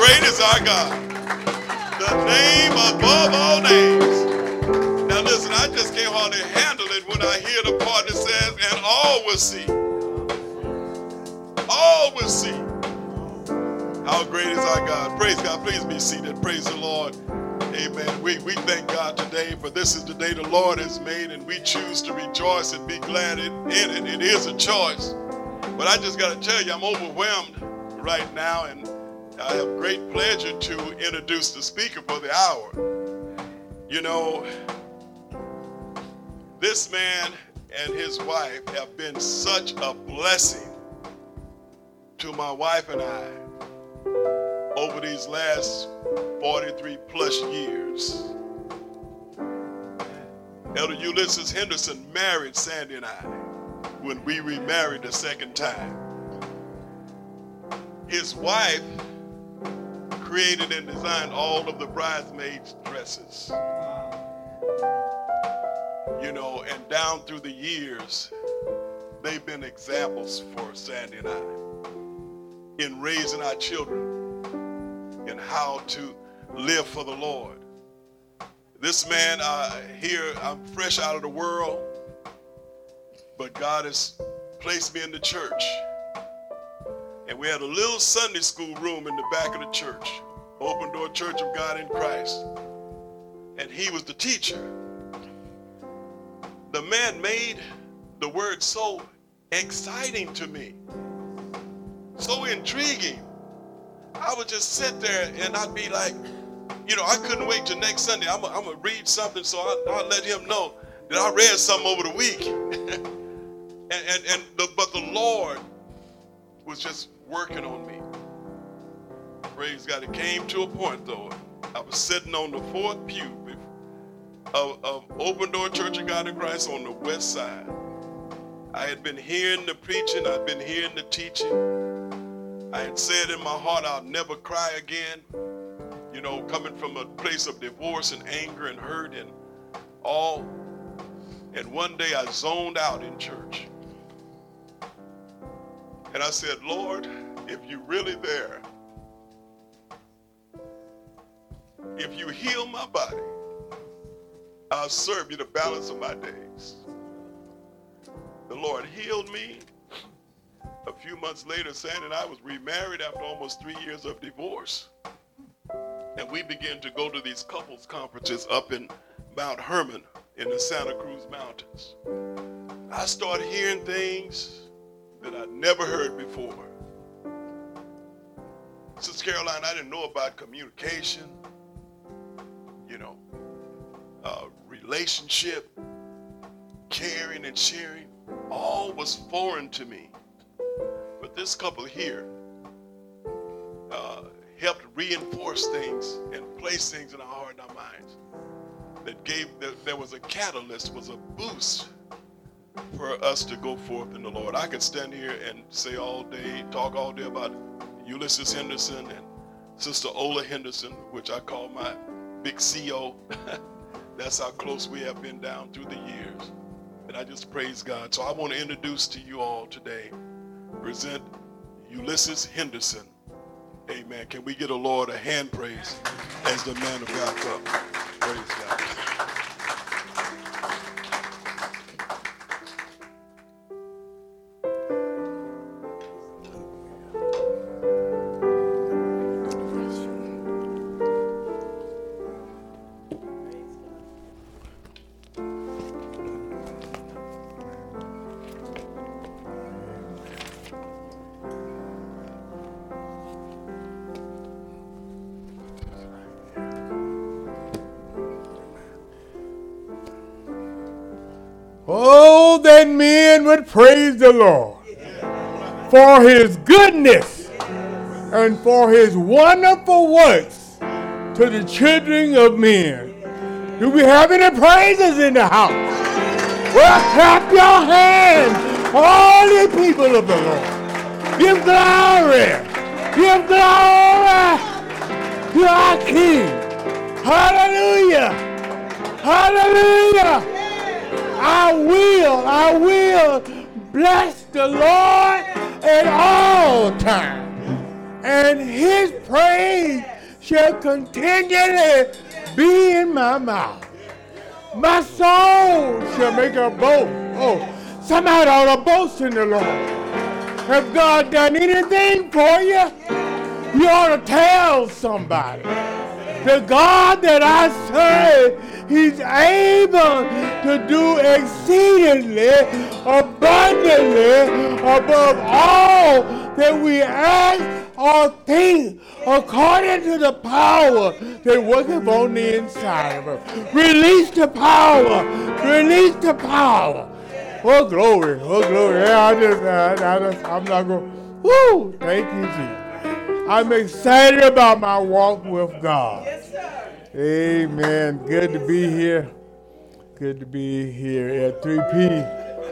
great is our God. The name above all names. Now listen, I just can't hardly handle it when I hear the part that says, and all will see. All will see. How great is our God. Praise God. Please be seated. Praise the Lord. Amen. We thank God today, for this is the day the Lord has made, and we choose to rejoice and be glad in it. It is a choice. But I just got to tell you, I'm overwhelmed right now, and I have great pleasure to introduce the speaker for the hour. You know, this man and his wife have been such a blessing to my wife and I over these last 43 plus years. Elder Ulysses Henderson married Sandy and I when we remarried the second time. His wife created and designed all of the bridesmaids' dresses. You know, and down through the years, they've been examples for Sandy and I in raising our children and how to live for the Lord. This man here, I'm fresh out of the world, but God has placed me in the church. And we had a little Sunday school room in the back of the church, Open Door Church of God in Christ. And he was the teacher. The man made the word so exciting to me, so intriguing. I would just sit there and I'd be like, you know, I couldn't wait till next Sunday. I'm going to read something, so I'll let him know that I read something over the week. But the Lord was just working on me. Praise God. It came to a point, though. I was sitting on the fourth pew of Open Door Church of God in Christ on the west side. I had been hearing the preaching. I'd been hearing the teaching. I had said in my heart, I'll never cry again. You know, coming from a place of divorce and anger and hurt and all. And one day I zoned out in church. And I said, Lord, if you're really there, if you heal my body, I'll serve you the balance of my days. The Lord healed me. A few months later, Sandy and I was remarried after almost 3 years of divorce. And we began to go to these couples conferences up in Mount Hermon in the Santa Cruz Mountains. I started hearing things that I'd never heard before. Sister Caroline, I didn't know about communication, you know, relationship, caring and sharing. All was foreign to me. But this couple here helped reinforce things and place things in our heart and our minds. There was a catalyst, was a boost for us to go forth in the Lord. I could stand here and say all day, talk all day about Ulysses Henderson and Sister Ola Henderson, which I call my big CO. That's how close we have been down through the years. And I just praise God. So I want to introduce to you all today, present Ulysses Henderson. Amen. Can we get a Lord a hand praise as the man of God comes? Praise God. Oh, that men would praise the Lord for his goodness and for his wonderful works to the children of men. Do we have any praises in the house? Well, clap your hands, all the people of the Lord. Give glory. Give glory to our King. Hallelujah. Hallelujah. I will bless the Lord at all times. and his praise shall continually be in my mouth. My soul shall make a boast. Oh, somebody ought to boast in the Lord. Have God done anything for you? You ought to tell somebody. The God that I serve, he's able to do exceedingly, abundantly, above all that we ask or think, according to the power that worketh on the inside of us. Release the power. Release the power. Oh, glory. Oh, glory. Yeah, I'm not going, woo, thank you, Jesus. I'm excited about my walk with God. Yes, sir. Amen. Good to be here. Good to be here at 3P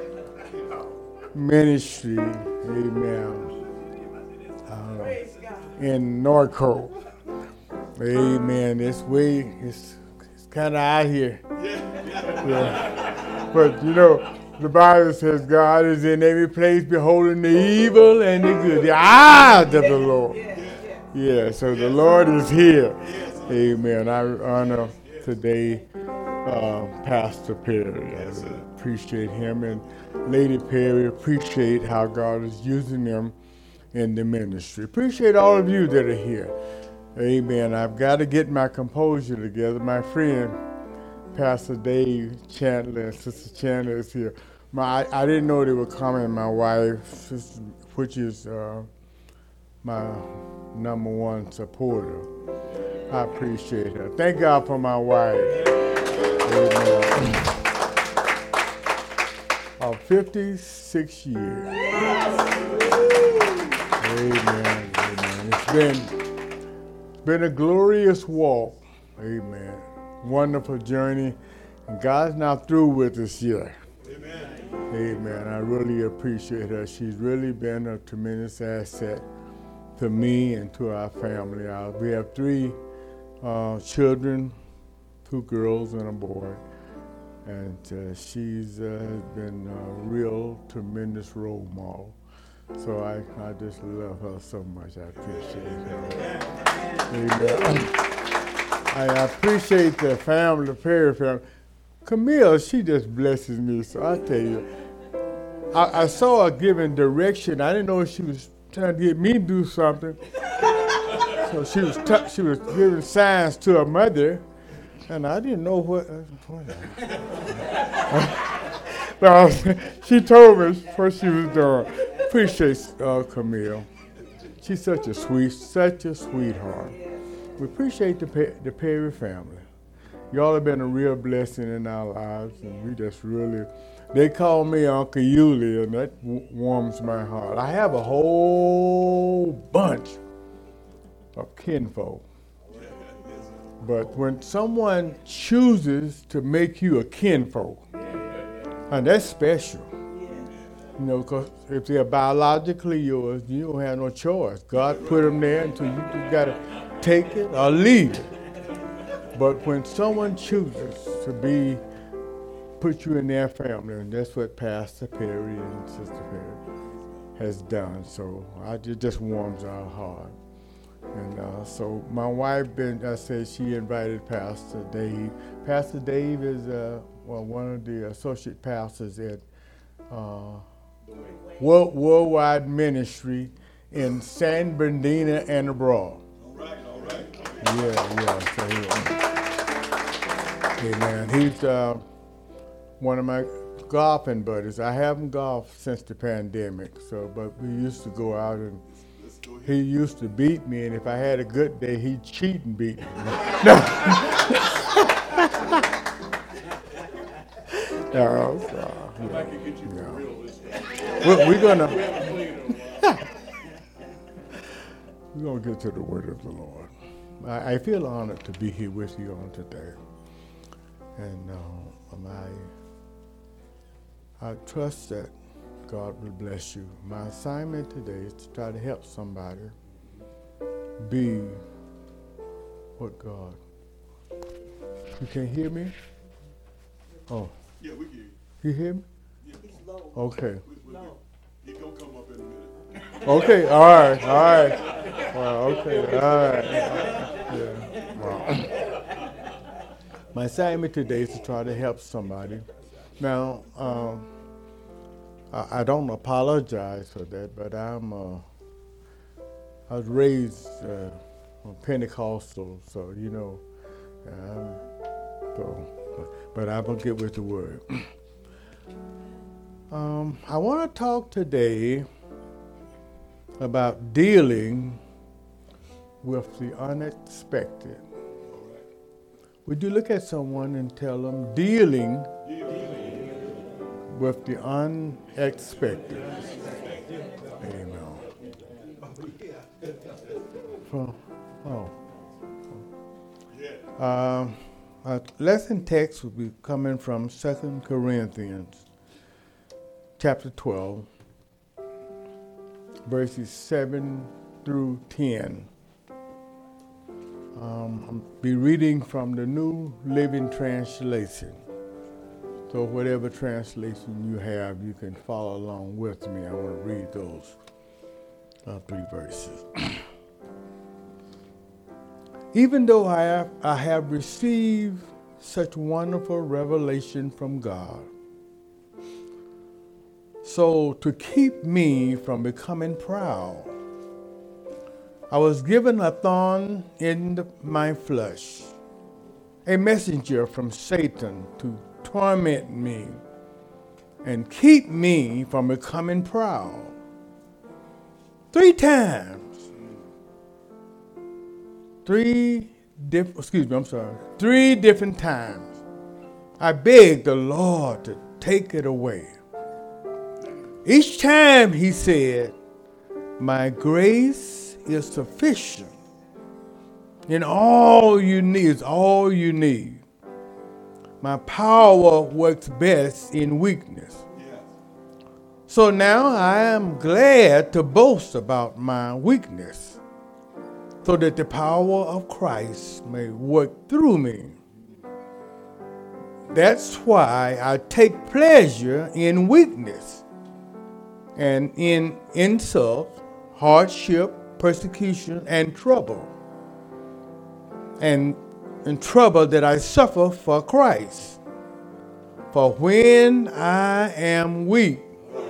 Ministry. Amen. Praise God. In Norco. Amen. This way, it's kind of out here. Yeah. But you know, the Bible says God is in every place beholding the evil and the good. The eyes of the Lord. Yeah, so the Lord is here. Amen. I honor today Pastor Perry. I appreciate him, and Lady Perry, appreciate how God is using them in the ministry. Appreciate all of you that are here. Amen. I've got to get my composure together. My friend, Pastor Dave Chandler and Sister Chandler is here. I didn't know they were coming. My wife, which is my number one supporter. I appreciate her. Thank God for my wife. Amen. Of 56 years. Amen. Amen. It's been a glorious walk. Amen. Wonderful journey. And God's not through with us yet. Amen. Amen. I really appreciate her. She's really been a tremendous asset to me and to our family. We have 3 children, 2 girls and a boy. And she's been a real tremendous role model. So I just love her so much. I appreciate her. Amen. I appreciate the family, the Perry family. Camille, she just blesses me. So I tell you, I saw her giving direction. I didn't know she was trying to get me to do something. So she was giving signs to her mother, and I didn't know what no, she told me what she was doing. Appreciate Camille. She's such a sweetheart. We appreciate the Perry family. Y'all have been a real blessing in our lives, and we just really, they call me Uncle Yuli, and that warms my heart. I have a whole bunch of kinfolk. But when someone chooses to make you a kinfolk, and that's special. You know, because if they're biologically yours, you don't have no choice. God put them there until you just got to take it or leave it. But when someone chooses to put you in their family, and that's what Pastor Perry and Sister Perry has done. So it just warms our heart. And so my wife, she invited Pastor Dave. Pastor Dave is one of the associate pastors at Worldwide Ministry in San Bernardino and abroad. All right. Yeah. So, amen. He's one of my golfing buddies. I haven't golfed since the pandemic, but we used to go out, and he used to beat me, and if I had a good day, he'd cheat and beat me. We're gonna get to the word of the Lord. I feel honored to be here with you on today, and I trust that God will bless you. My assignment today is to try to help somebody be what God. You can't hear me? Oh. Yeah, we can. You hear me? Yeah. He's low. Okay. Low. He's going to come up in a minute. Okay, all right. Well, okay, all right. Yeah. Well, my assignment today is to try to help somebody. Now, I don't apologize for that, but I was raised Pentecostal, so but I'm gonna get with the word. I want to talk today about dealing with the unexpected. Would you look at someone and tell them, dealing with the unexpected? Amen. Our lesson text will be coming from 2 Corinthians chapter 12, verses 7 through 10. I'll be reading from the New Living Translation. So whatever translation you have, you can follow along with me. I want to read those 3 verses. Even though I have received such wonderful revelation from God, so to keep me from becoming proud, I was given a thorn in my flesh, a messenger from Satan to torment me and keep me from becoming proud. 3 different times, I begged the Lord to take it away. Each time he said, my grace is sufficient. And all you need is all you need. My power works best in weakness. So now I am glad to boast about my weakness, so that the power of Christ may work through me. That's why I take pleasure in weakness and in insult, hardship, persecution, and trouble. And trouble that I suffer for Christ. For when I am weak,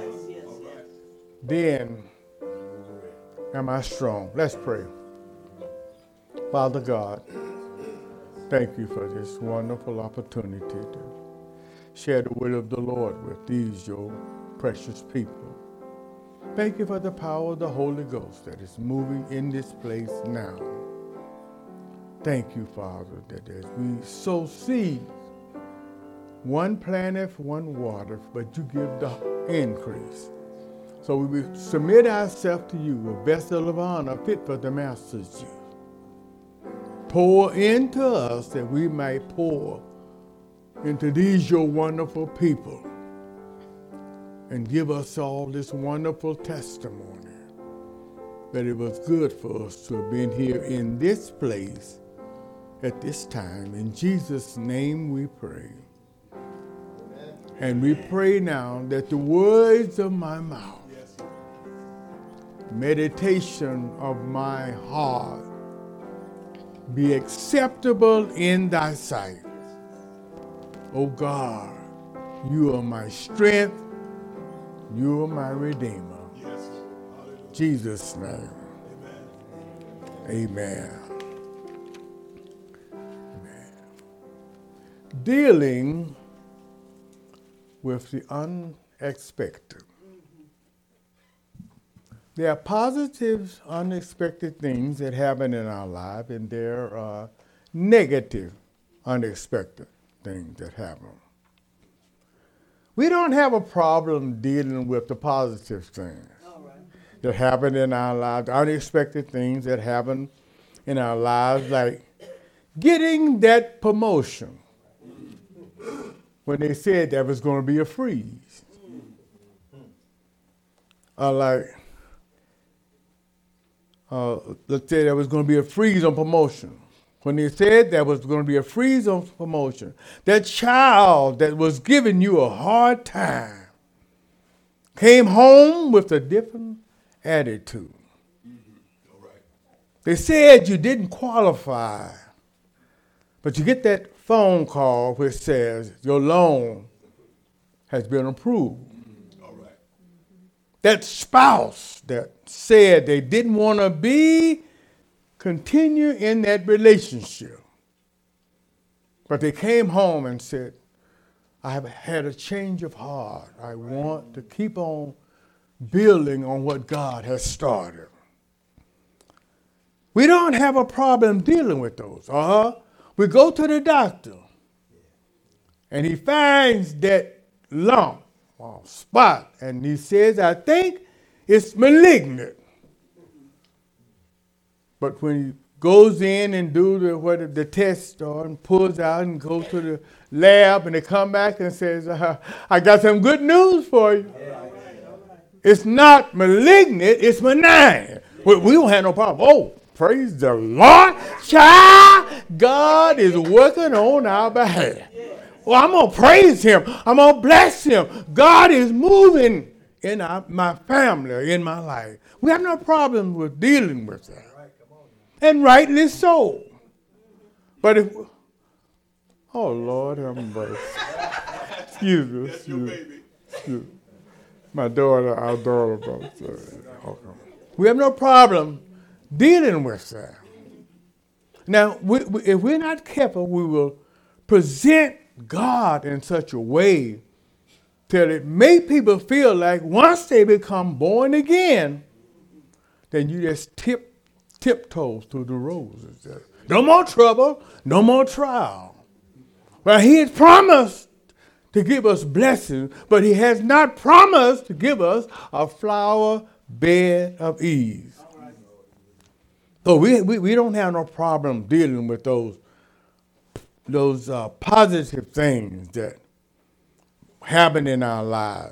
then am I strong. Let's pray. Father God, thank you for this wonderful opportunity to share the will of the Lord with these, your precious people. Thank you for the power of the Holy Ghost that is moving in this place now. Thank you, Father, that as we sow seeds, one planteth, one water, but you give the increase. So we will submit ourselves to you, a vessel of honor fit for the master's use. Pour into us that we might pour into these your wonderful people and give us all this wonderful testimony that it was good for us to have been here in this place at this time. In Jesus' name we pray. Amen. And we pray now that the words of my mouth, meditation of my heart, be acceptable in thy sight. O God, you are my strength. You are my Redeemer. Yes. Jesus' name. Amen. Amen. Dealing with the unexpected. There are positive, unexpected things that happen in our life, and there are negative, unexpected things that happen. We don't have a problem dealing with the positive things that happen in our lives, unexpected things that happen in our lives, like getting that promotion when they said there was going to be a freeze. Let's say there was going to be a freeze on promotion. When they said there was going to be a freeze on promotion, that child that was giving you a hard time came home with a different attitude. They said you didn't qualify, but you get that phone call which says your loan has been approved. All right. That spouse that said they didn't want to continue in that relationship, but they came home and said, I have had a change of heart. I want to keep on building on what God has started. We don't have a problem dealing with those. We go to the doctor, and he finds that lump or spot, and he says, I think it's malignant. But when he goes in and do the test and pulls out and goes to the lab, and they come back and says, I got some good news for you. It's not malignant, it's benign. We don't have no problem. Oh, praise the Lord. Child, God is working on our behalf. Well, I'm going to praise him. I'm going to bless him. God is moving in my family, in my life. We have no problem with dealing with that. And rightly so. But if, oh Lord have mercy. Excuse me. My daughter, our daughter. Okay. We have no problem dealing with that. Now, if we're not careful, we will present God in such a way till it make people feel like once they become born again, then you just tiptoes through the roses. No more trouble, no more trial. Well, he has promised to give us blessings, but he has not promised to give us a flower bed of ease. So we don't have no problem dealing with those positive things that happen in our lives.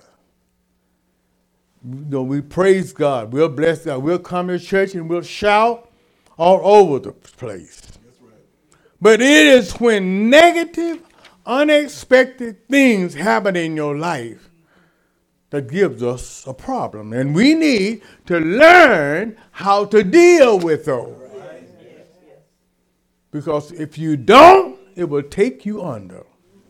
We praise God. We'll bless God. We'll come to church and we'll shout all over the place. That's right. But it is when negative, unexpected things happen in your life that gives us a problem. And we need to learn how to deal with those. Because if you don't, it will take you under.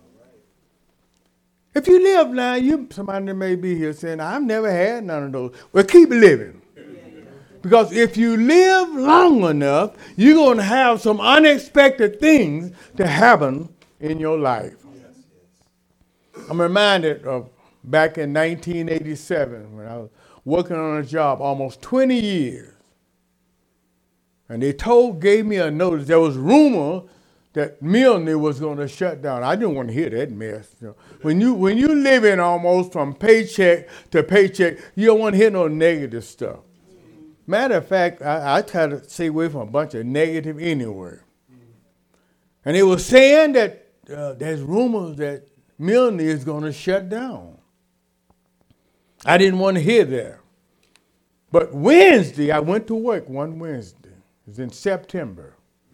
If you live now, somebody may be here saying, I've never had none of those. Well, keep living. Because if you live long enough, you're going to have some unexpected things to happen in your life. I'm reminded of back in 1987 when I was working on a job almost 20 years. And they gave me a notice. There was rumor that Milne was going to shut down. I didn't want to hear that mess. When you living almost from paycheck to paycheck, you don't want to hear no negative stuff. Matter of fact, I try to stay away from a bunch of negative anywhere. And they were saying that there's rumors that Milne is going to shut down. I didn't want to hear that. But Wednesday, I went to work one Wednesday. It was in September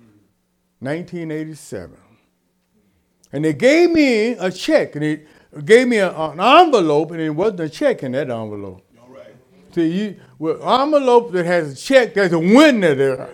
1987. And they gave me a check, and they gave me an envelope, and it wasn't a check in that envelope. All right. See, with an envelope that has a check, there's a window there.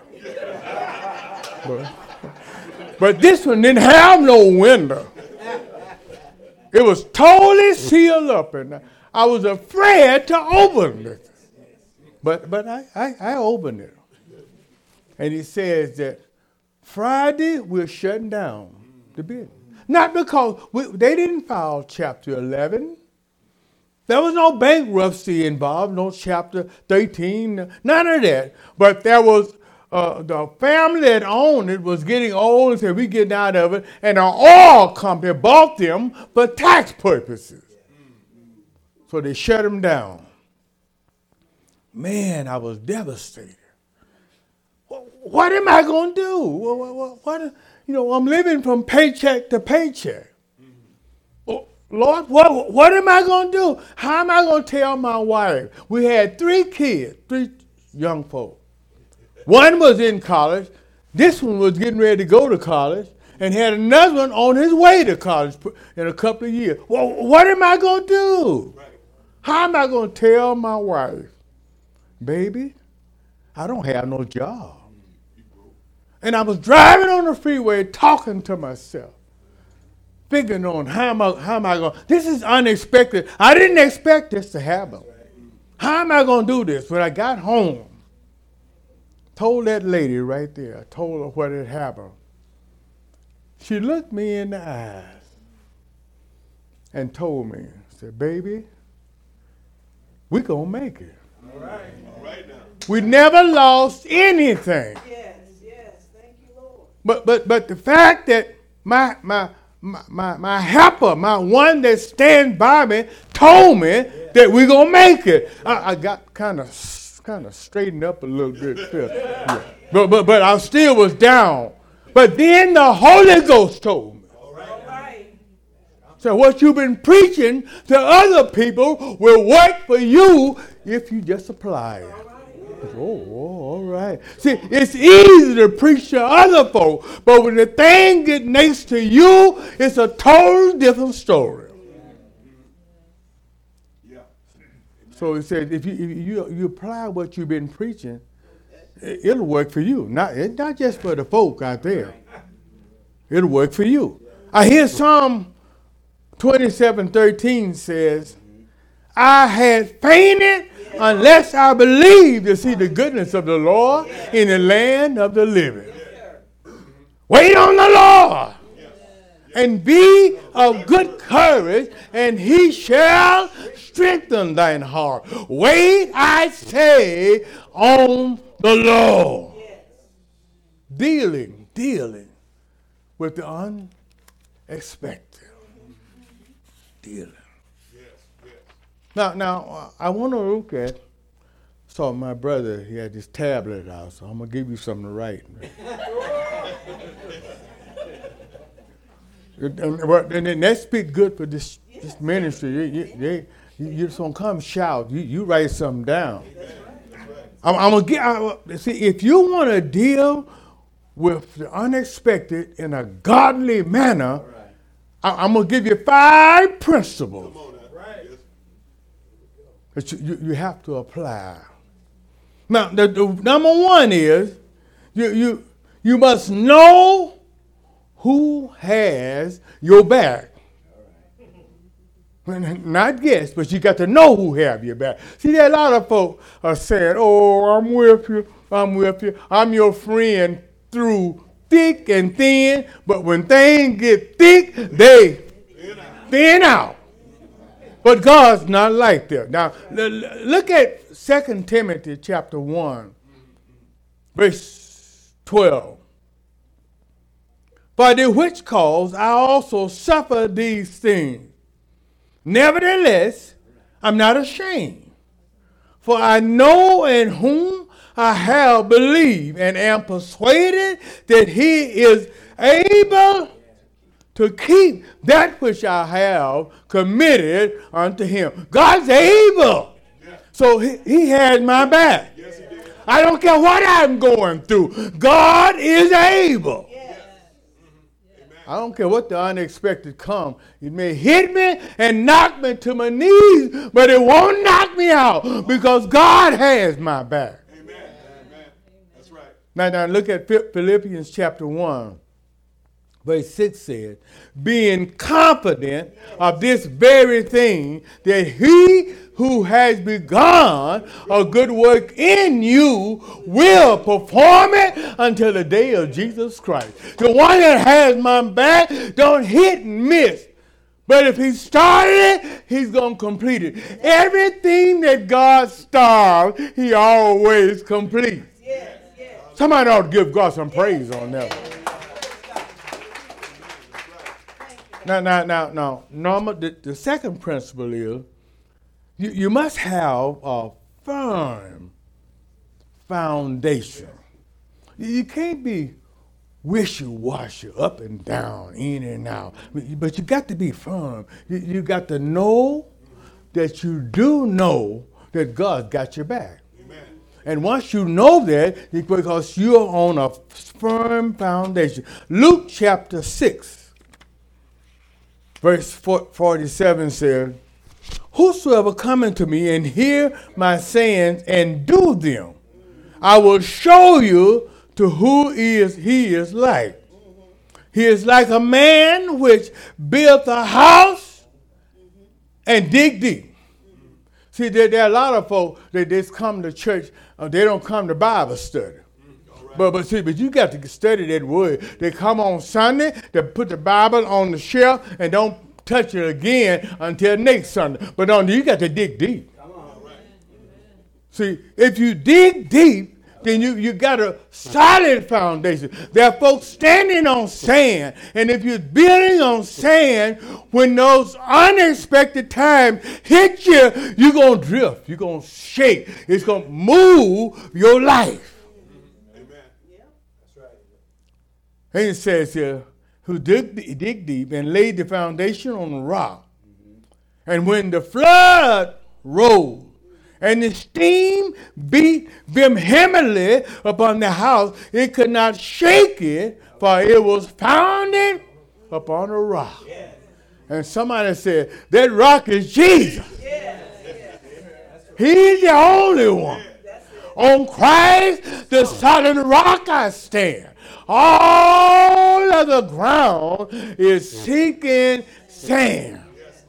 But this one didn't have no window. It was totally sealed up, and I was afraid to open it. But I opened it. And it says that Friday we're shutting down the business. Not because they didn't file Chapter 11. There was no bankruptcy involved, no Chapter 13, none of that. But there was the family that owned it was getting old and said, we getting out of it. And an oil company bought them for tax purposes. So they shut them down. Man, I was devastated. What am I going to do? What, I'm living from paycheck to paycheck. Lord, what am I going to do? How am I going to tell my wife? We had 3 kids, 3 young folk. One was in college. This one was getting ready to go to college and had another one on his way to college in a couple of years. Well, what am I going to do? How am I going to tell my wife, baby, I don't have no job. And I was driving on the freeway talking to myself, figuring on how am I going, this is unexpected. I didn't expect this to happen. How am I going to do this? When I got home, told that lady right there, I told her what had happened. She looked me in the eyes and told me, said, baby, we're going to make it. All right. All right now. We never lost anything. Yes, yes. Thank you, Lord. But the fact that my helper, my one that stands by me, told me that we're gonna make it. I got kind of straightened up a little bit. Yeah. But I still was down. But then the Holy Ghost told me. All right. So what you've been preaching to other people will work for you if you just apply it. Oh, all right. See, it's easy to preach to other folk, but when the thing gets next to you, it's a totally different story. Yeah. So it says, if you apply what you've been preaching, it'll work for you. It's not just for the folk out there. It'll work for you. I hear Psalm 27:13 says, I had fainted unless I believed to see the goodness of the Lord in the land of the living. Wait on the Lord and be of good courage, and he shall strengthen thine heart. Wait, I say, on the Lord. Dealing with the unexpected. Dealing. Now, I want to look at, saw my brother, he had this tablet out, so I'm going to give you something to write. And that's big good for this ministry. You just don't come shout. You write something down. I'm going to get, see, if you want to deal with the unexpected in a godly manner, I'm going to give you 5 principles that you have to apply. Now, the number 1 is you must know who has your back. Not guess, but you got to know who have your back. See, there are a lot of folks are saying, oh, I'm with you. I'm your friend through thick and thin, but when things get thick, they thin out. But God's not like that. Now, look at 2 Timothy chapter 1, verse 12. For the which cause I also suffer these things. Nevertheless, I'm not ashamed. For I know in whom I have believed and am persuaded that he is able to keep that which I have committed unto him. God's able. So he has my back. I don't care what I'm going through. God is able. I don't care what the unexpected comes. It may hit me and knock me to my knees, but it won't knock me out because God has my back. Amen. That's right. Now look at Philippians chapter 1. Verse 6 says, being confident of this very thing, that he who has begun a good work in you will perform it until the day of Jesus Christ. The one that has my back don't hit and miss. But if he started it, he's going to complete it. Everything that God starts, he always completes. Somebody ought to give God some praise on that one. Now, Norma, the second principle is you must have a firm foundation. You can't be wishy-washy, up and down, in and out. But you got to be firm. You got to know that you do know that God's got your back. Amen. And once you know that, it's because you're on a firm foundation. Luke chapter 6. Verse 47 says, whosoever cometh to me and hear my sayings and do them, I will show you to who he is like. He is like a man which built a house and dig deep. See, there are a lot of folks that just come to church. They don't come to Bible study. But you got to study that word. They come on Sunday, they put the Bible on the shelf and don't touch it again until next Sunday. But you got to dig deep. See, if you dig deep, then you got a solid foundation. There are folks standing on sand. And if you're building on sand, when those unexpected times hit you, you're going to drift. You're going to shake. It's going to move your life. And it says here, who dig deep and laid the foundation on the rock. And when the flood rose, and the steam beat vehemently upon the house, it could not shake it, for it was founded upon a rock. Yes. And somebody said, that rock is Jesus. Yes. He's the only one. On Christ, the solid rock I stand. All of the ground is sinking sand.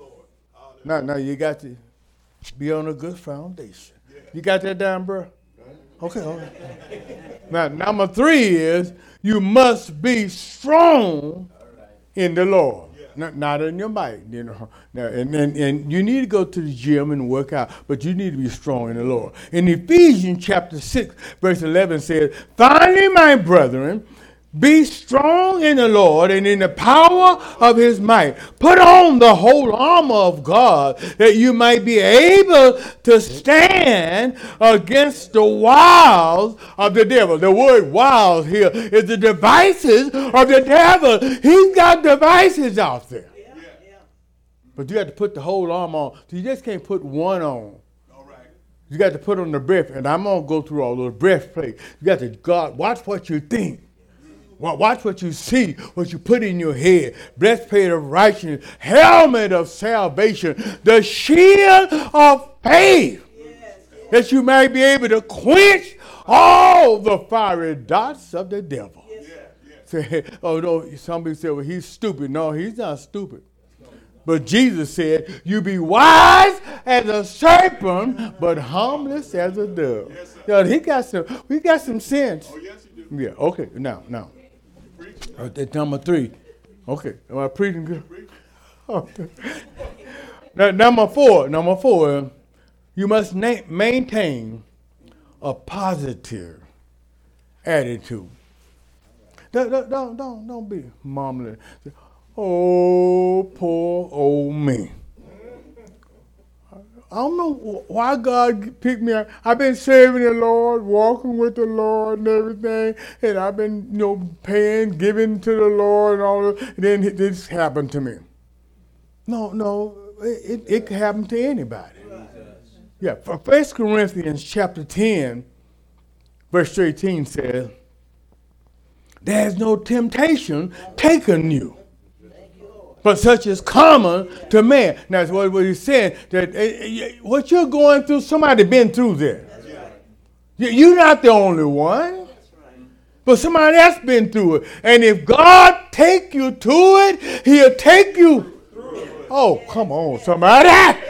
Now you got to be on a good foundation. You got that down, bro? Okay. Now, number 3 is you must be strong in the Lord. Not in your might, you know. Now, and you need to go to the gym and work out, but you need to be strong in the Lord. In Ephesians chapter 6, verse 11 says, finally, my brethren, be strong in the Lord and in the power of his might. Put on the whole armor of God that you might be able to stand against the wiles of the devil. The word wiles here is the devices of the devil. He's got devices out there. But you got to put the whole armor on. So you just can't put one on. You got to put on the breastplate. And I'm going to go through all those breastplates. You got to watch what you think. Watch what you see, what you put in your head. Breastplate of righteousness, helmet of salvation, the shield of faith, that you may be able to quench all the fiery darts of the devil. Say, oh no, somebody said, well, he's stupid. No, he's not stupid. But Jesus said, you be wise as a serpent, but harmless as a dove. Yes, we got some sense. Oh, yes, you do. Yeah, okay, now. That's number 3. Okay, am I preaching good? Okay. Now, number four, you must maintain a positive attitude. Don't be mumbling. Oh, poor old me. I don't know why God picked me up. I've been serving the Lord, walking with the Lord and everything, and I've been, paying, giving to the Lord and all that, and then this happened to me. No, it can happen to anybody. Yeah, 1 Corinthians chapter 10, verse 18 says, there's no temptation taken you, but such is common to man. Now, that's what he's saying, that what you're going through, somebody been through that. Right. You're not the only one, but somebody else been through it. And if God take you to it, he'll take you through it. Oh, come on, somebody.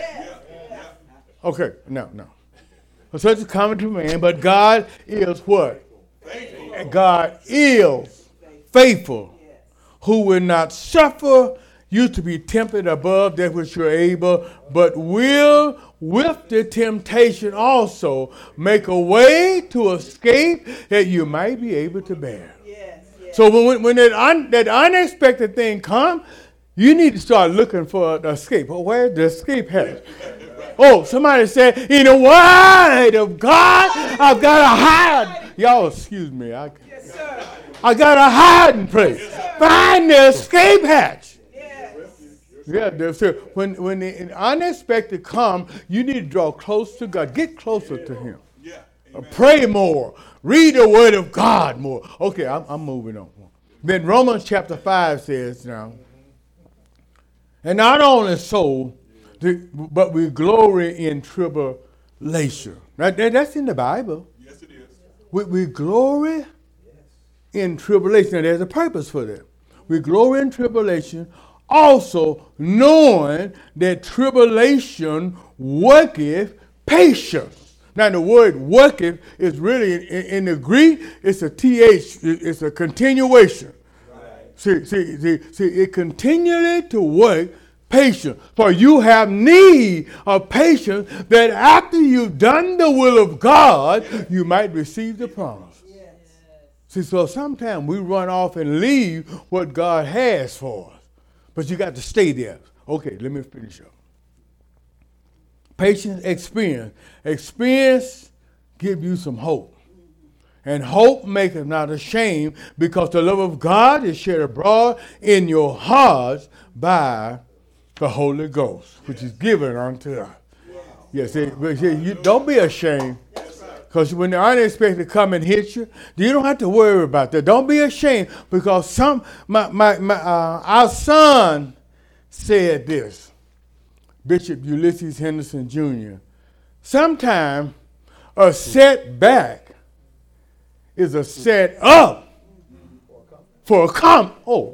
Okay, no. Such is common to man, but God is what? Faithful. God is faithful, who will not suffer you to be tempted above that which you're able, but will with the temptation also make a way to escape that you might be able to bear. Yes. So when that unexpected thing comes, you need to start looking for the escape. Oh, where's the escape hatch? Oh, somebody said, in the word of God, I've got to hide. Y'all, excuse me. I got a hiding place. Find the escape hatch. Yeah, when the unexpected comes, you need to draw close to God. Get closer to him. Yeah. Pray more. Read the word of God more. Okay, I'm moving on. Then Romans chapter 5 says now, and not only so, but we glory in tribulation. That's in the Bible. Yes, it is. We glory in tribulation. And there's a purpose for that. We glory in tribulation, also knowing that tribulation worketh patience. Now, the word worketh is really, in the Greek, it's a th, it's a continuation. Right. See, it continually to work patience. For you have need of patience, that after you've done the will of God, you might receive the promise. See, so sometimes we run off and leave what God has for us. But you got to stay there. Okay, let me finish up. Patience, experience. Experience give you some hope. And hope maketh not ashamed, because the love of God is shed abroad in your hearts by the Holy Ghost, which is given unto us. Yes, you don't be ashamed. Because when the unexpected come and hit you, you don't have to worry about that. Don't be ashamed, because our son said this, Bishop Ulysses Henderson Jr. Sometimes a setback is a set up for a come. Oh,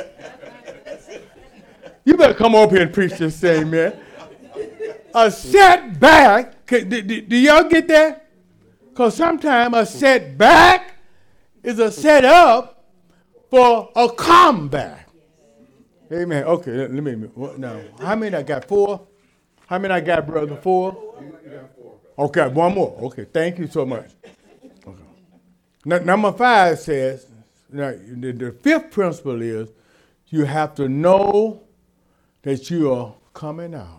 you better come up here and preach this thing, man. A setback. Do y'all get that? Because sometimes a setback is a setup for a comeback. Amen. Okay, let me now. How many I got? 4? How many I got, brother? 4? You got 4. Okay, one more. Okay, thank you so much. Okay. Now, number 5 says, now, the 5th principle is you have to know that you are coming out.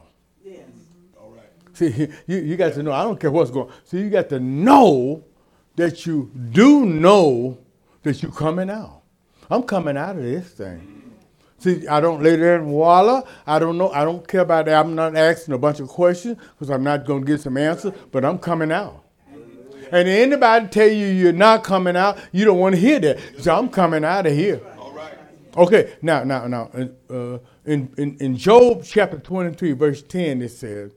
See, you got to know. I don't care what's going on. See, you got to know that you do know that you're coming out. I'm coming out of this thing. See, I don't lay there and wallow. I don't know. I don't care about that. I'm not asking a bunch of questions because I'm not going to get some answers, but I'm coming out. And anybody tell you you're not coming out, you don't want to hear that. So I'm coming out of here. All right. Okay, now, in Job chapter 23, verse 10, it says,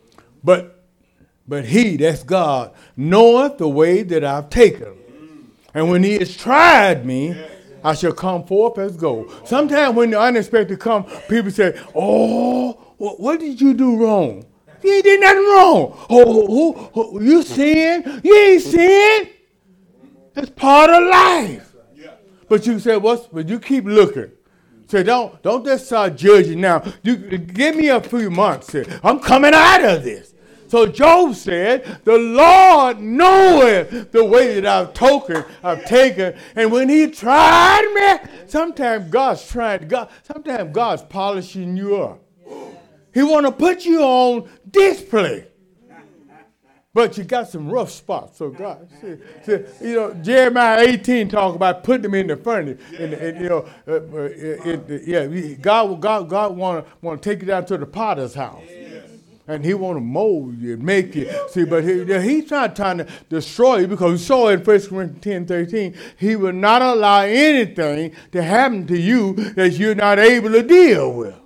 But he, that's God, knoweth the way that I've taken. And when he has tried me, I shall come forth as gold. Sometimes when the unexpected come, people say, oh, what did you do wrong? You ain't did nothing wrong. Oh, you sin? You ain't sin. It's part of life. But you say, but you keep looking. Say, don't just start judging now. You give me a few months. Say, I'm coming out of this. So Job said, the Lord knoweth the way that I've taken. And when he tried me, sometimes God's polishing you up. He want to put you on display. But you got some rough spots. So God, see, Jeremiah 18 talk about putting them in the furnace. God want to take you down to the potter's house. And he want to mold you and make you. See, but he's not trying to destroy you, because we saw in 1 Corinthians 10:13, he will not allow anything to happen to you that you're not able to deal with.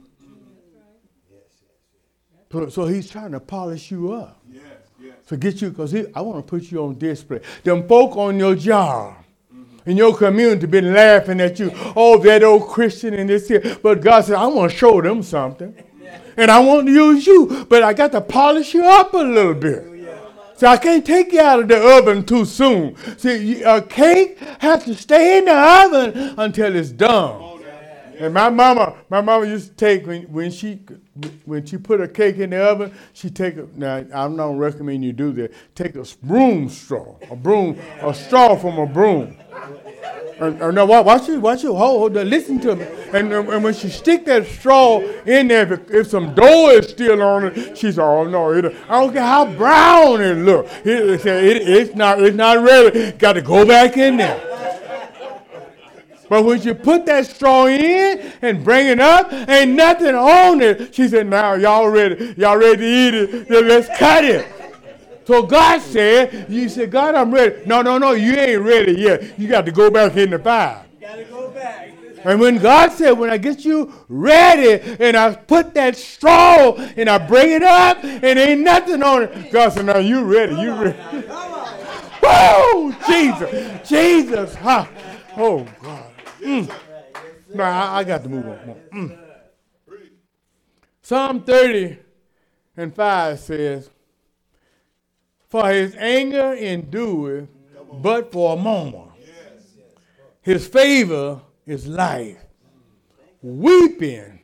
So he's trying to polish you up. So get you, because I want to put you on display. Them folk on your job, in your community, been laughing at you. Oh, that old Christian and this here. But God said, I want to show them something. And I want to use you, but I got to polish you up a little bit. So I can't take you out of the oven too soon. See, a cake has to stay in the oven until it's done. And my mama used to take, when she put a cake in the oven, she take now I don't recommend you do that. Take a broom straw, a straw from a broom. Now watch it. Hold on, listen to me. And when she stick that straw in there, if some dough is still on it, she said, "Oh no, I don't care how brown it look. It's not ready. Got to go back in there." But when you put that straw in and bring it up, ain't nothing on it. She said, "Now y'all ready to eat it? Then let's cut it." So God said, you said, God, I'm ready. No, you ain't ready yet. You got to go back in the fire. You got to go back. And when God said, when I get you ready and I put that straw and I bring it up and ain't nothing on it, God said, now you ready. You ready. Woo! Jesus. Huh? Oh, God. No, I got to move on. Psalm 30:5 says, for his anger endureth but for a moment. His favor is life. Weeping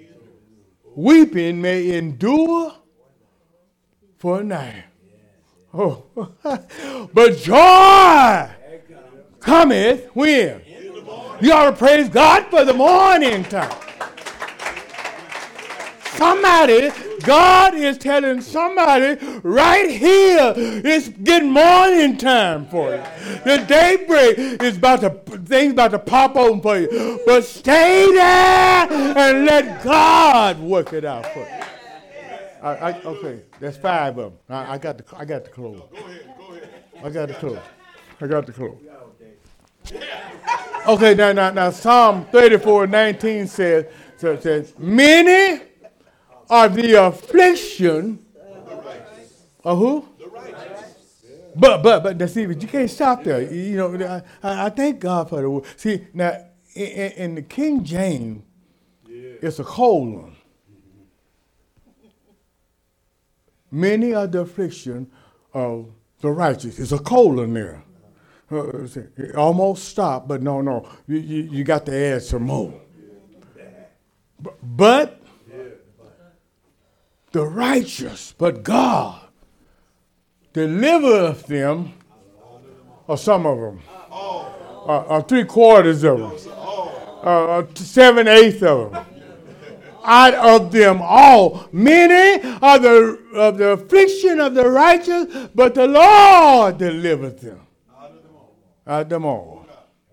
may endure for a night. Oh, but joy cometh when? You ought to praise God for the morning time. Somebody, God is telling somebody right here, it's getting morning time for you. The daybreak is things about to pop open for you. But stay there and let God work it out for you. Okay, that's 5 of them. I got to close. Go ahead. I got to close. Okay, now Psalm 34:19 says, many are the affliction of who? The righteous. But see, but you can't stop there. You know, I thank God for the word. See, now in the King James, it's a colon. Many are the affliction of the righteous. It's a colon there. It almost stopped, but no. You got to add some more. But the righteous, but God delivereth them, or some of them, or 3/4 of them, 7/8 of them. Out of them all, many are of the affliction of the righteous, but the Lord delivereth them. Out of them all.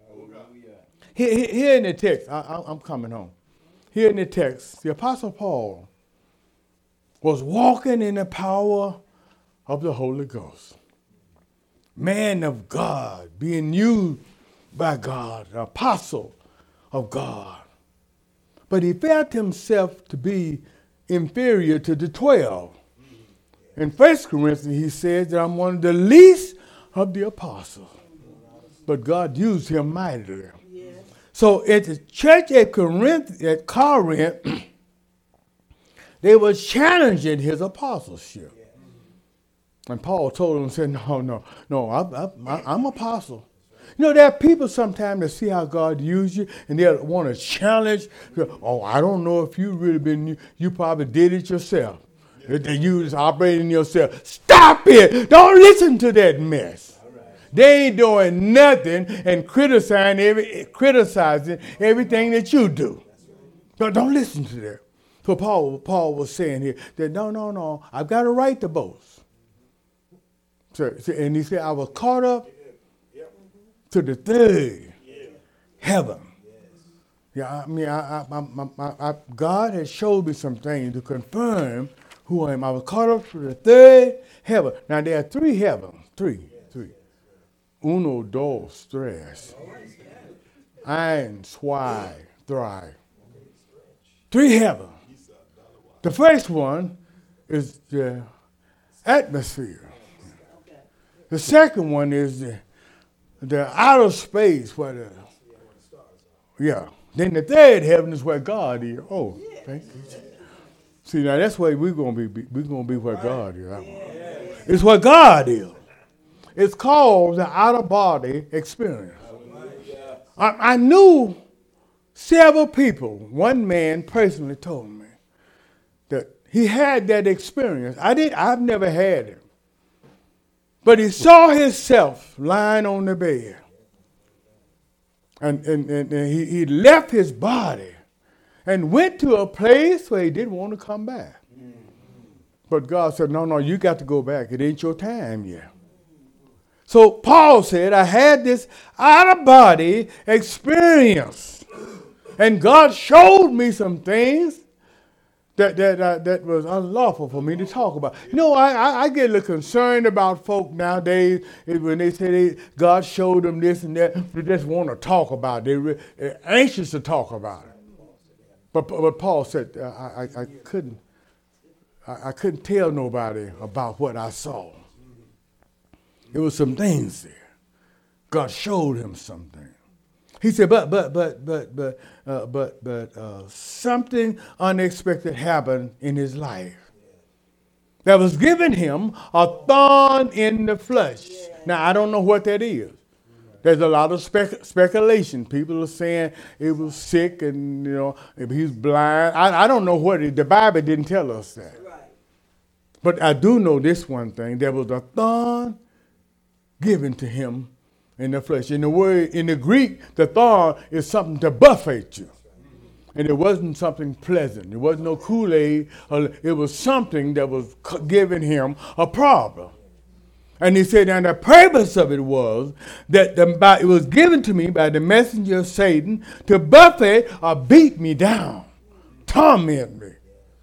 Here in the text, I'm coming home. Here in the text, the Apostle Paul was walking in the power of the Holy Ghost. Man of God, being used by God, an apostle of God. But he felt himself to be inferior to the 12. In 1 Corinthians, he says that I'm one of the least of the apostles. But God used him mightily. Yes. So at the church at Corinth, they were challenging his apostleship. And Paul told them, said, no, I'm apostle. You know, there are people sometimes that see how God used you, and they want to challenge. Oh, I don't know if you really been, you probably did it yourself. You just operating yourself. Stop it. Don't listen to that mess. They ain't doing nothing and criticizing everything that you do. Don't listen to that. So Paul was saying here that no, I've got a right to boast. So, and he said, I was caught up to the third heaven. Yeah, I mean, God has showed me some things to confirm who I am. I was caught up to the third heaven. Now there are 3 heavens. Three. Uno, dos, tres. Ein, zwei, drei. 3 heavens. The first one is the atmosphere. The second one is the outer space where Then the third heaven is where God is. Oh, thank you. See, now that's where we're gonna be. We're gonna be where God is. It's where God is. It's called the outer body experience. I knew several people. One man personally told me that he had that experience. I've never had it. But he saw himself lying on the bed. And he left his body and went to a place where he didn't want to come back. But God said, no, you got to go back. It ain't your time yet. So Paul said, I had this out-of-body experience. And God showed me some things that was unlawful for me to talk about. You know, I get a little concerned about folk nowadays when they say God showed them this and that. They just want to talk about it. They're anxious to talk about it. But Paul said, I couldn't tell nobody about what I saw. There was some things there. God showed him something. He said, but something unexpected happened in his life that was giving him a thorn in the flesh. Now, I don't know what that is. There's a lot of speculation. People are saying it was sick and, if he's blind. I don't know what it is. The Bible didn't tell us that. Right. But I do know this one thing. There was a thorn given to him in the flesh. In the Greek, the thorn is something to buffet you. And it wasn't something pleasant. It wasn't no Kool-Aid. It was something that was giving him a problem. And he said, and the purpose of it was that it was given to me by the messenger of Satan to buffet or beat me down, torment me,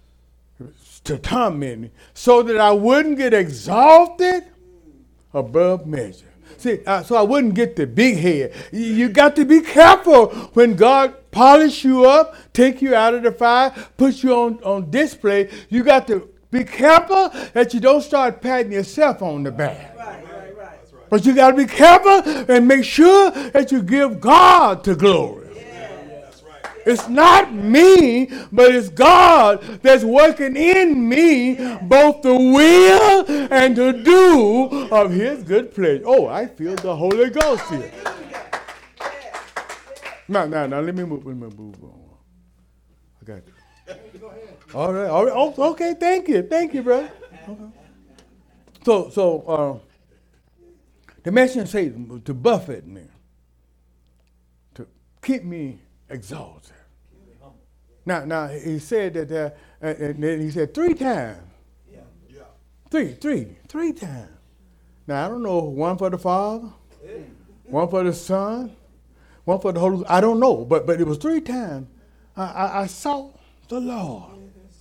so that I wouldn't get exalted above measure. See, so I wouldn't get the big head. You got to be careful when God polish you up, take you out of the fire, put you on display. You got to be careful that you don't start patting yourself on the back. Right. But you got to be careful and make sure that you give God the glory. That's right. It's not me, but it's God that's working in me both the will and the do of his good pleasure. Oh, I feel the Holy Ghost here. Now, let me move on. I got you. All right. Oh, okay, thank you, brother. Okay. So, the messenger of Satan was to buffet me, to keep me exalted. Now he said that, and then he said 3 times. Yeah. Three times. Now I don't know, one for the Father, one for the Son, one for the Holy Ghost. I don't know, but it was 3 times. I saw the Lord.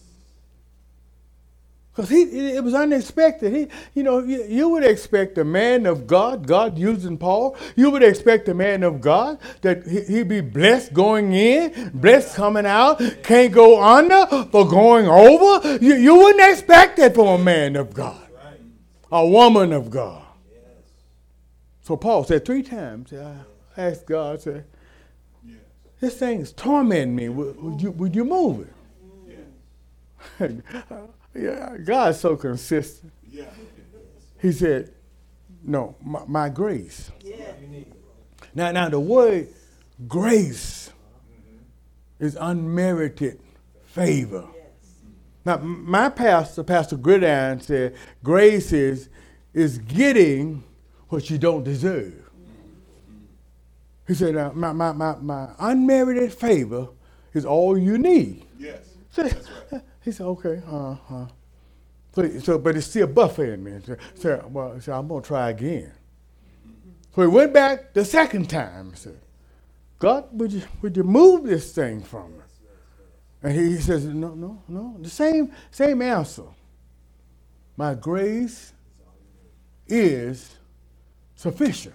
Because it was unexpected. You would expect a man of God using Paul, you would expect a man of God that he'd be blessed going in, blessed coming out, can't go under for going over. You wouldn't expect that from a man of God, a woman of God. So Paul said 3 times, I asked God, I said, this thing is tormenting me. Would you move it? Yeah, God's so consistent. Yeah. He said, no, my grace. Yeah. Now the word grace is unmerited favor. Now my pastor, Pastor Gridiron, said grace is getting what you don't deserve. He said, my unmerited favor is all you need. Yes. That's right. He said, okay, but it's still buffeting me. So I'm going to try again. So he went back the second time and said, God, would you move this thing from me? And he says, no, the same answer. My grace is sufficient.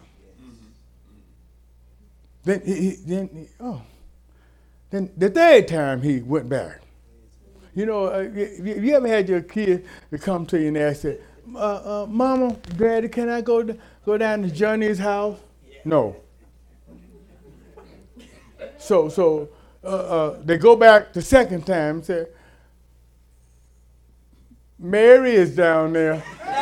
Then then the third time he went back. You ever had your kid to come to you and ask, Mama, Daddy, can I go down to Johnny's house? Yeah. No. So they go back the second time and say, Mary is down there.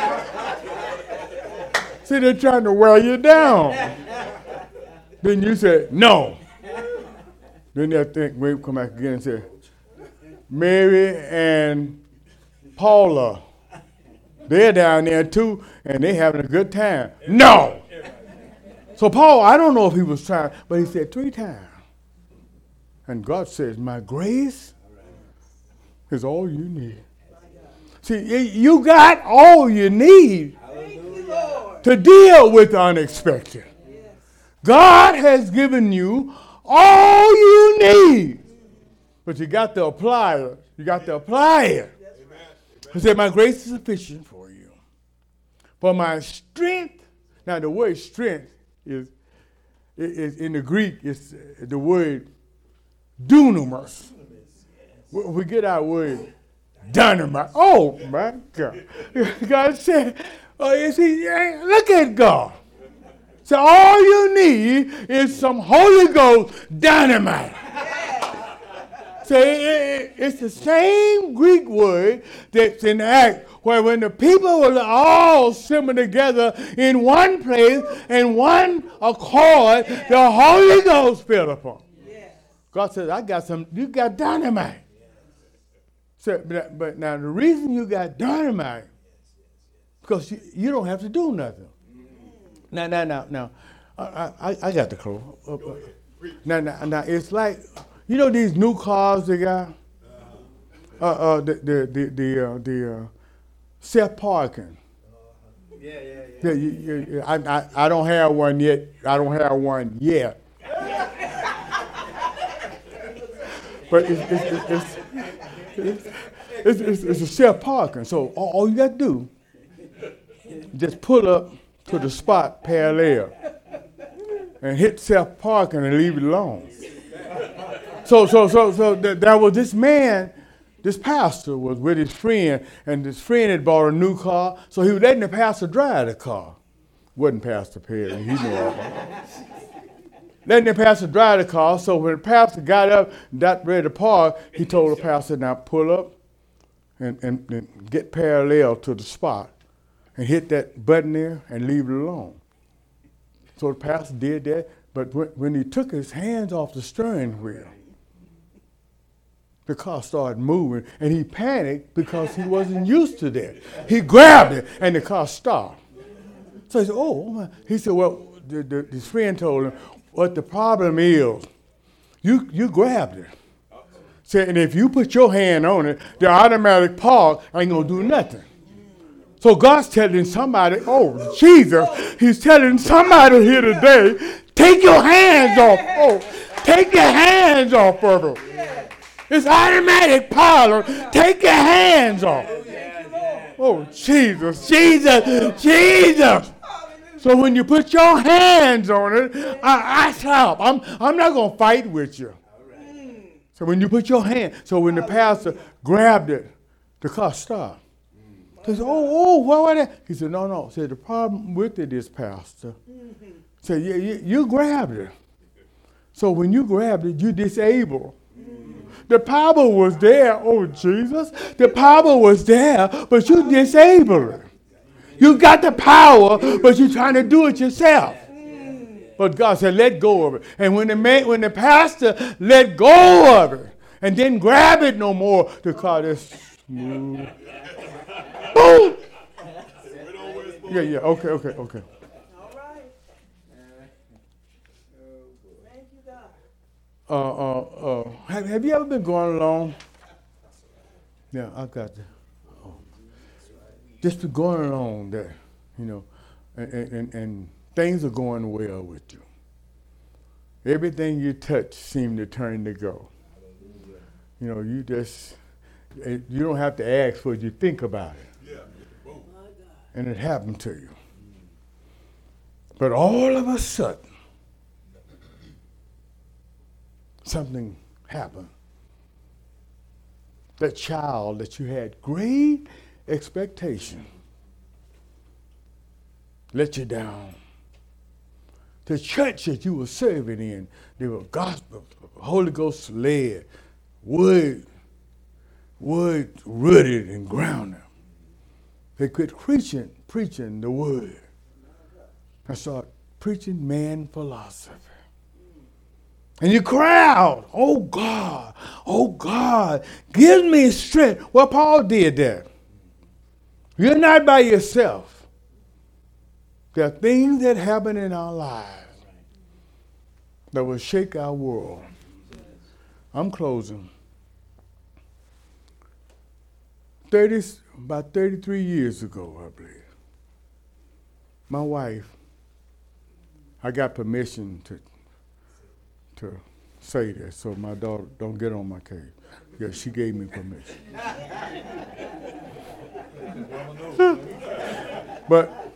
See, they're trying to wear you down. Then you say, no. Then they'll think, we come back again and say, Mary and Paula, they're down there too, and they're having a good time. No! So Paul, I don't know if he was trying, but he said 3 times. And God says, my grace is all you need. See, you got all you need to deal with the unexpected. God has given you all you need. But you got to apply it. You got to apply it. He said, my grace is sufficient for you. For my strength, now the word strength is in the Greek, it's the word dunamis. We get our word dynamite. Oh, my God. God said, look at God. So all you need is some Holy Ghost dynamite. So it's the same Greek word that's in Acts, where when the people were all sitting together in one place, in one accord, the Holy Ghost fell upon them. God says, you got dynamite. So, but now the reason you got dynamite, because you don't have to do nothing. Now, I got the close. Now, it's like, you know these new cars they got? The self-parking. Yeah. I don't have one yet. But it's a self-parking. So all you got to do, just pull up to the spot parallel and hit self-parking and leave it alone. So there was this man, this pastor was with his friend, and his friend had bought a new car, so he was letting the pastor drive the car. Wasn't Pastor Perry, he knew all about it. Letting the pastor drive the car, so when the pastor got up and got ready to park, he told the pastor, now pull up and get parallel to the spot and hit that button there and leave it alone. So the pastor did that, but when he took his hands off the steering wheel, the car started moving, and he panicked because he wasn't used to that. He grabbed it, and the car stopped. So he said, oh, my. He said, well, his friend told him, what the problem is, you grabbed it. Said, and if you put your hand on it, the automatic park ain't going to do nothing. So God's telling somebody, oh, Jesus, he's telling somebody here today, take your hands off. Oh, take your hands off of it. It's automatic power. Take your hands off. Oh, Jesus. So when you put your hands on it, I stop. I'm not going to fight with you. So when you put your hand, so when the pastor grabbed it, the car stopped. He said, what was that? He said, no. He said, the problem with it is, Pastor. He said, you grabbed it. So when you grabbed it, you disabled. The power was there, oh Jesus. The power was there, but you disabled it. You got the power, but you're trying to do it yourself. But God said, let go of it. And when the pastor let go of it and didn't grab it no more, the car just moved. Boom! Yeah, okay. All right. Thank you, God. Have you ever been going along? Yeah, I got that. Just been going along there, and things are going well with you. Everything you touch seems to turn to gold. You don't have to ask for it, you think about it. And it happened to you. But all of a sudden, something happened. That child that you had great expectation let you down. The church that you were serving in, they were gospel, Holy Ghost led, word rooted and grounded. They quit preaching the word. I started preaching man philosophy. And you cry out, oh God, give me strength. Well, Paul did that. You're not by yourself. There are things that happen in our lives that will shake our world. I'm closing. About 33 years ago, I believe, my wife, I got permission to say that, so my daughter don't get on my case. Yeah, she gave me permission. But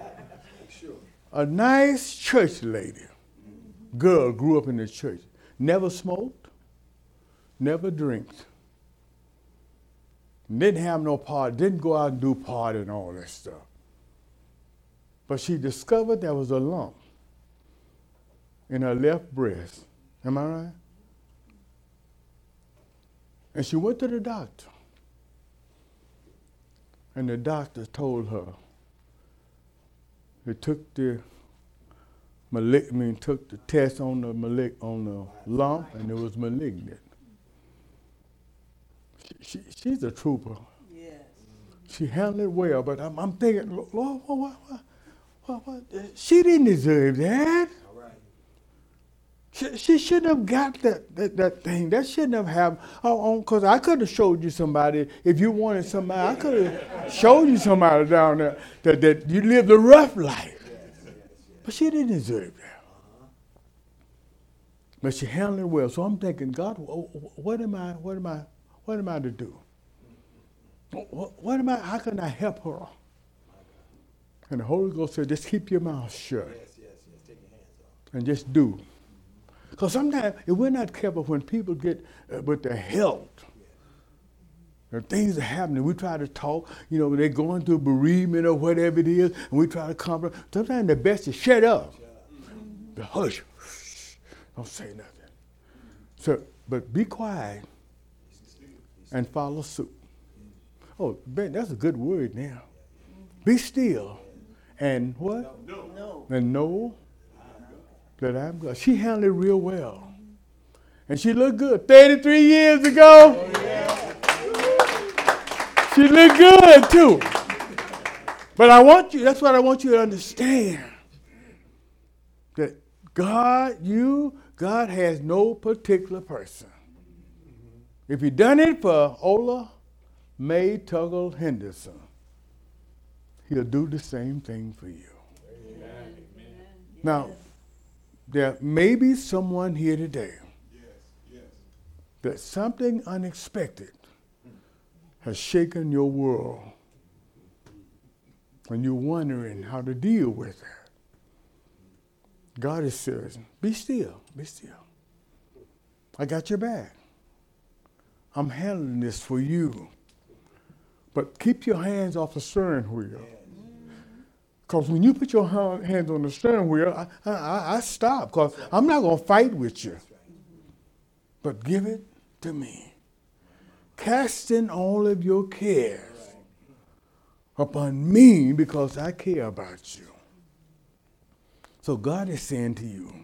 a nice church lady, girl, grew up in the church, never smoked, never drank, didn't have no party, didn't go out and do party and all that stuff. But she discovered there was a lump in her left breast. Am I right? And she went to the doctor. And the doctor told her, they took the test on the lump, and it was malignant. She's a trooper. Yes. She handled it well, but I'm thinking, Lord, what? She didn't deserve that. All right. She shouldn't have got that thing. That shouldn't have happened. Because I could have showed you somebody. If you wanted somebody, I could have showed you somebody down there that you lived a rough life. But she didn't deserve that. But she handled it well. So I'm thinking, God, what am I to do? How can I help her? And the Holy Ghost said, just keep your mouth shut. Yes. Take your hands off. And just do. Because sometimes, if we're not careful, when people get with their health, and things are happening, we try to talk, they're going through bereavement or whatever it is, and we try to comfort. Sometimes the best is shut up. The hush. Don't say nothing. So, but be quiet and follow suit. Oh, Ben, that's a good word now. Be still. And what? No. And know that I'm God. She handled it real well. And she looked good. 33 years ago. She looked good too. But that's what I want you to understand. That God has no particular person. If he done it for Ola Mae Tuggle Henderson, he'll do the same thing for you. Amen. Now, there may be someone here today that something unexpected has shaken your world, and you're wondering how to deal with it. God is serious. Be still. Be still. I got your back. I'm handling this for you. But keep your hands off the steering wheel. Because when you put your hands on the steering wheel, I stop, because I'm not going to fight with you. But give it to me. Casting all of your cares upon me, because I care about you. So God is saying to you,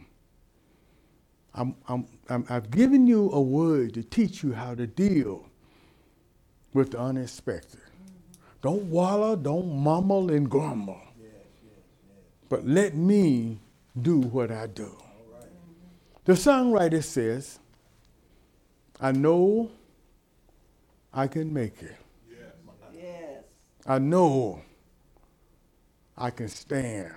I've given you a word to teach you how to deal with the unexpected. Don't wallow, don't mumble and grumble. But let me do what I do. The songwriter says, I know I can make it. Yes. I know I can stand.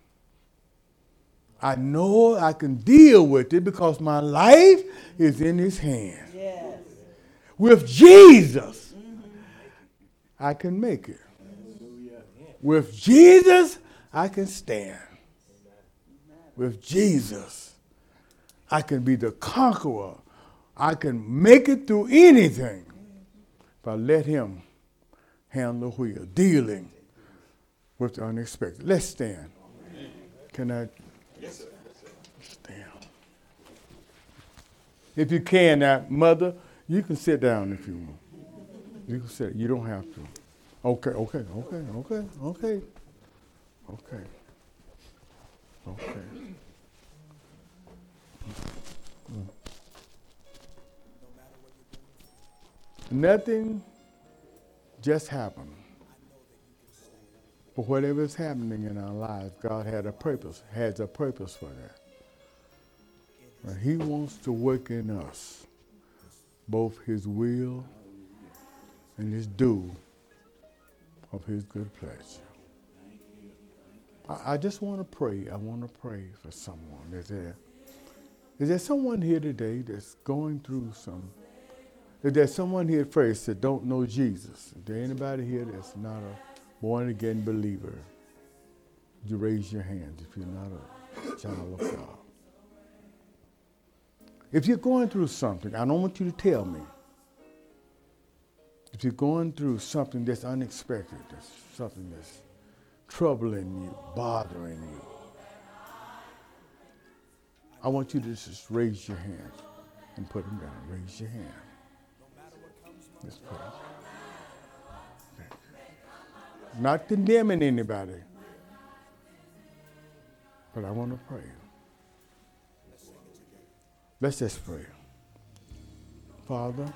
I know I can deal with it because my life is in his hands. Yes. With Jesus, I can make it. With Jesus, I can stand. With Jesus, I can be the conqueror. I can make it through anything if I let him handle the wheel, dealing with the unexpected. Let's stand. Can I? Yes, sir. Stand. If you can, now, Mother, you can sit down if you want. You can sit. You don't have to. Okay. Nothing just happened. But whatever is happening in our lives, God has a purpose for that. And he wants to work in us both his will and his due of his good pleasure. I just want to pray. I want to pray for someone. Is there someone here today that's going through is there someone here first that don't know Jesus? Is there anybody here that's not a born-again believer? Would you raise your hand if you're not a child of God? If you're going through something, I don't want you to tell me. If you're going through something that's unexpected, that's something that's troubling you, bothering you, I want you to just raise your hands and put them down. Raise your hand. Just put them. Not condemning anybody, but I want to pray. Let's just pray. Father,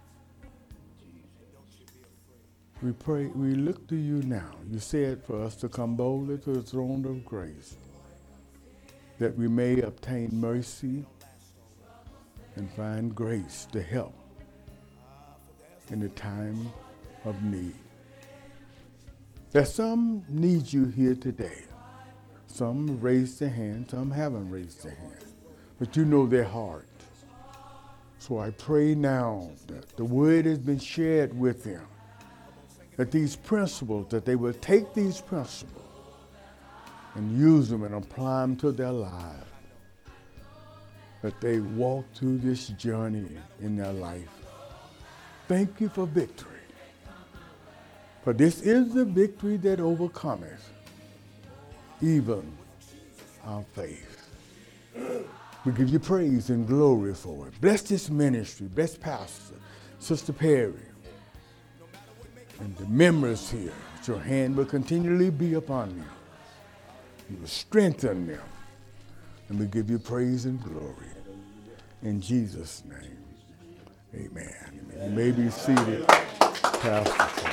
we pray, we look to you now. You said for us to come boldly to the throne of grace, that we may obtain mercy and find grace to help in the time of need. There's some need you here today. Some raised their hand, some haven't raised their hand, but you know their heart. So I pray now that the word has been shared with them, that these principles, that they will take these principles and use them and apply them to their lives, that they walk through this journey in their life. Thank you for victory. For this is the victory that overcometh, even our faith. We give you praise and glory for it. Bless this ministry, bless Pastor, Sister Perry, and the members here. That your hand will continually be upon them. You will strengthen them. And we give you praise and glory. In Jesus' name, amen. You may be seated, Pastor.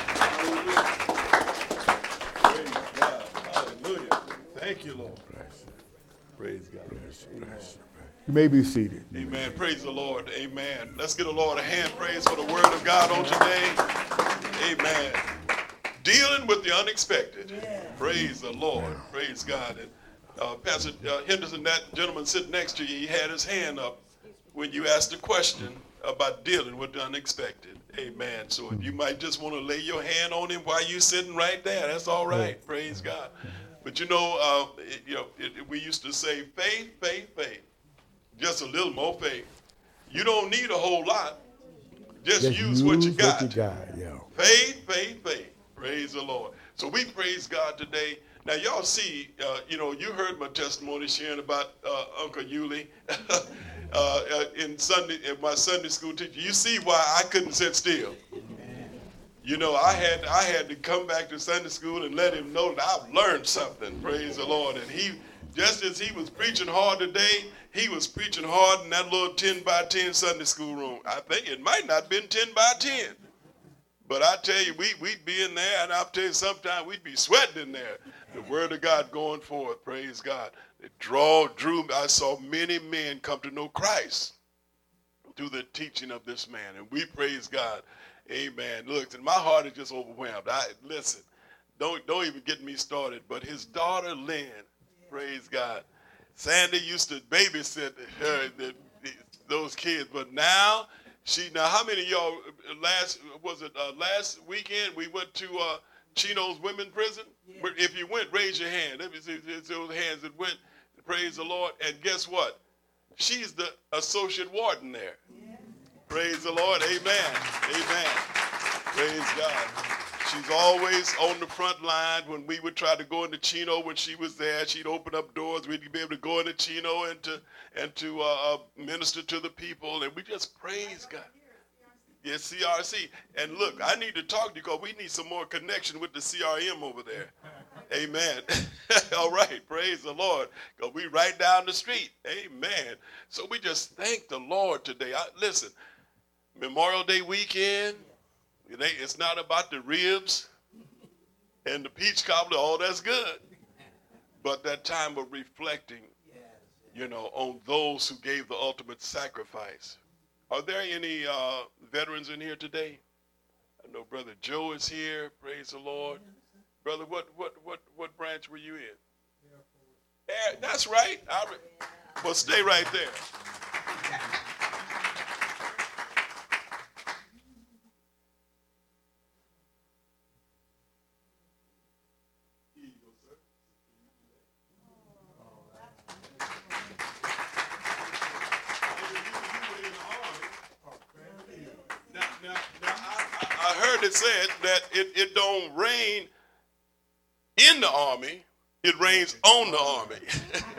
Thank you, Lord. Praise God. You may be seated. Amen. Praise the Lord. Amen. Let's give the Lord a hand praise for the word of God on today. Amen. Dealing with the unexpected. Praise the Lord. Praise God. And Pastor Henderson, that gentleman sitting next to you, he had his hand up when you asked a question about dealing with the unexpected. Amen. So if you might just want to lay your hand on him while you're sitting right there, that's all right. Praise God. But you know, we used to say faith, faith, faith. Just a little more faith. You don't need a whole lot. Just use what you got. Faith, faith, faith. Praise the Lord. So we praise God today. Now y'all see, you heard my testimony sharing about Uncle Yulee in my Sunday school teacher. You see why I couldn't sit still. You know, I had to come back to Sunday school and let him know that I've learned something. Praise the Lord. And he, just as he was preaching hard today, he was preaching hard in that little 10 by 10 Sunday school room. I think it might not have been 10 by 10. But I tell you, we'd be in there, and I'll tell you, sometimes we'd be sweating in there. The word of God going forth. Praise God. It drew. I saw many men come to know Christ through the teaching of this man. And we praise God. Amen. Look, and my heart is just overwhelmed. Listen, don't even get me started. But his daughter Lynn, praise God. Sandy used to babysit her, those kids, but now how many of y'all last weekend we went to Chino's women's prison? Yeah. If you went, raise your hand. Let me see those hands that went. Praise the Lord. And guess what? She's the associate warden there. Yeah. Praise the Lord. Amen. Amen. Praise God. She's always on the front line. When we would try to go into Chino when she was there, she'd open up doors. We'd be able to go into Chino and to minister to the people. And we just praise God. Yes, CRC. And look, I need to talk to you because we need some more connection with the CRM over there. Amen. All right. Praise the Lord. Because we right down the street. Amen. So we just thank the Lord today. Listen, Memorial Day weekend, it's not about the ribs and the peach cobbler. Oh, that's good. But that time of reflecting, on those who gave the ultimate sacrifice. Are there any veterans in here today? I know Brother Joe is here. Praise the Lord. Brother, what branch were you in? Air, that's right. Well, stay right there. It said that it don't rain in the army, it rains on the army.